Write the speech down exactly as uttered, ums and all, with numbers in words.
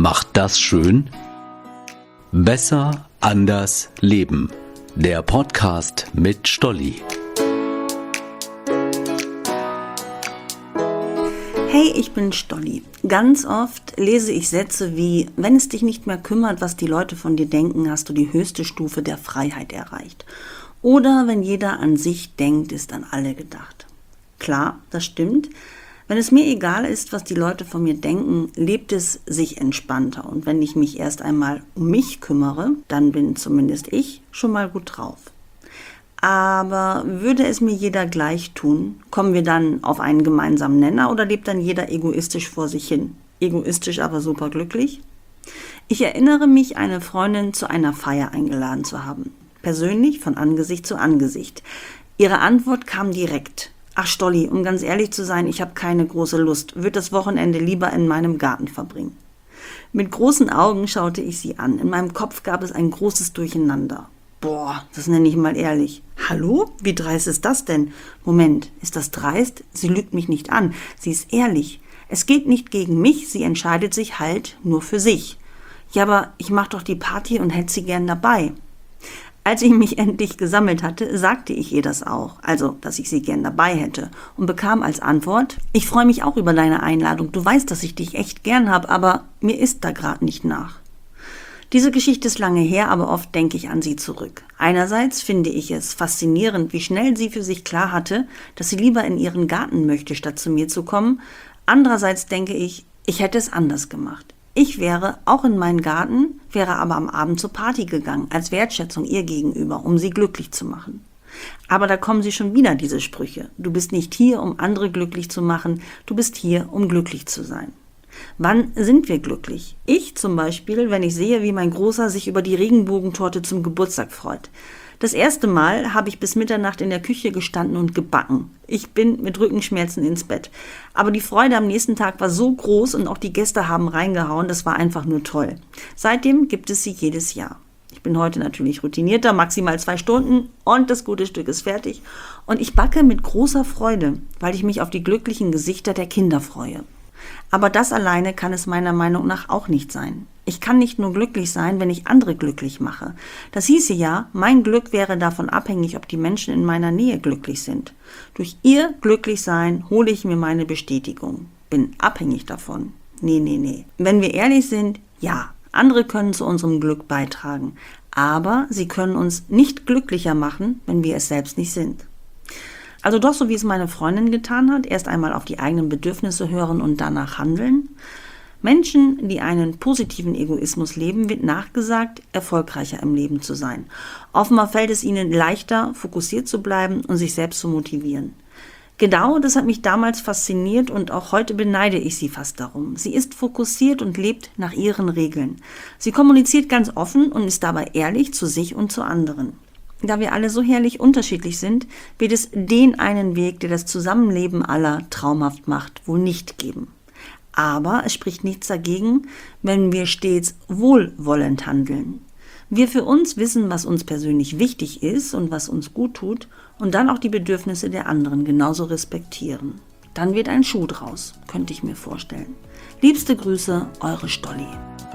Macht das schön? Besser, anders, leben. Der Podcast mit Stolli. Hey, ich bin Stolli. Ganz oft lese ich Sätze wie: Wenn es dich nicht mehr kümmert, was die Leute von dir denken, hast du die höchste Stufe der Freiheit erreicht. Oder wenn jeder an sich denkt, ist an alle gedacht. Klar, das stimmt. Wenn es mir egal ist, was die Leute von mir denken, lebt es sich entspannter. Und wenn ich mich erst einmal um mich kümmere, dann bin zumindest ich schon mal gut drauf. Aber würde es mir jeder gleich tun, kommen wir dann auf einen gemeinsamen Nenner oder lebt dann jeder egoistisch vor sich hin? Egoistisch, aber superglücklich? Ich erinnere mich, eine Freundin zu einer Feier eingeladen zu haben. Persönlich, von Angesicht zu Angesicht. Ihre Antwort kam direkt. Ach Stolli, um ganz ehrlich zu sein, ich habe keine große Lust, würde das Wochenende lieber in meinem Garten verbringen. Mit großen Augen schaute ich sie an. In meinem Kopf gab es ein großes Durcheinander. Boah, das nenne ich mal ehrlich. Hallo? Wie dreist ist das denn? Moment, ist das dreist? Sie lügt mich nicht an. Sie ist ehrlich. Es geht nicht gegen mich, sie entscheidet sich halt nur für sich. Ja, aber ich mach doch die Party und hätte sie gern dabei. Als ich mich endlich gesammelt hatte, sagte ich ihr das auch, also, dass ich sie gern dabei hätte, und bekam als Antwort: Ich freue mich auch über deine Einladung, du weißt, dass ich dich echt gern habe, aber mir ist da gerade nicht nach. Diese Geschichte ist lange her, aber oft denke ich an sie zurück. Einerseits finde ich es faszinierend, wie schnell sie für sich klar hatte, dass sie lieber in ihren Garten möchte, statt zu mir zu kommen. Andererseits denke ich, ich hätte es anders gemacht. Ich wäre auch in meinen Garten, wäre aber am Abend zur Party gegangen, als Wertschätzung ihr gegenüber, um sie glücklich zu machen. Aber da kommen sie schon wieder, diese Sprüche. Du bist nicht hier, um andere glücklich zu machen, du bist hier, um glücklich zu sein. Wann sind wir glücklich? Ich zum Beispiel, wenn ich sehe, wie mein Großer sich über die Regenbogentorte zum Geburtstag freut. Das erste Mal habe ich bis Mitternacht in der Küche gestanden und gebacken. Ich bin mit Rückenschmerzen ins Bett. Aber die Freude am nächsten Tag war so groß und auch die Gäste haben reingehauen, das war einfach nur toll. Seitdem gibt es sie jedes Jahr. Ich bin heute natürlich routinierter, maximal zwei Stunden und das gute Stück ist fertig. Und ich backe mit großer Freude, weil ich mich auf die glücklichen Gesichter der Kinder freue. Aber das alleine kann es meiner Meinung nach auch nicht sein. Ich kann nicht nur glücklich sein, wenn ich andere glücklich mache. Das hieße ja, mein Glück wäre davon abhängig, ob die Menschen in meiner Nähe glücklich sind. Durch ihr Glücklichsein hole ich mir meine Bestätigung. Bin abhängig davon. Nee, nee, nee. Wenn wir ehrlich sind, ja, andere können zu unserem Glück beitragen. Aber sie können uns nicht glücklicher machen, wenn wir es selbst nicht sind. Also doch so, wie es meine Freundin getan hat, erst einmal auf die eigenen Bedürfnisse hören und danach handeln. Menschen, die einen positiven Egoismus leben, wird nachgesagt, erfolgreicher im Leben zu sein. Offenbar fällt es ihnen leichter, fokussiert zu bleiben und sich selbst zu motivieren. Genau, das hat mich damals fasziniert und auch heute beneide ich sie fast darum. Sie ist fokussiert und lebt nach ihren Regeln. Sie kommuniziert ganz offen und ist dabei ehrlich zu sich und zu anderen. Da wir alle so herrlich unterschiedlich sind, wird es den einen Weg, der das Zusammenleben aller traumhaft macht, wohl nicht geben. Aber es spricht nichts dagegen, wenn wir stets wohlwollend handeln. Wir für uns wissen, was uns persönlich wichtig ist und was uns gut tut und dann auch die Bedürfnisse der anderen genauso respektieren. Dann wird ein Schuh draus, könnte ich mir vorstellen. Liebste Grüße, eure Stolli.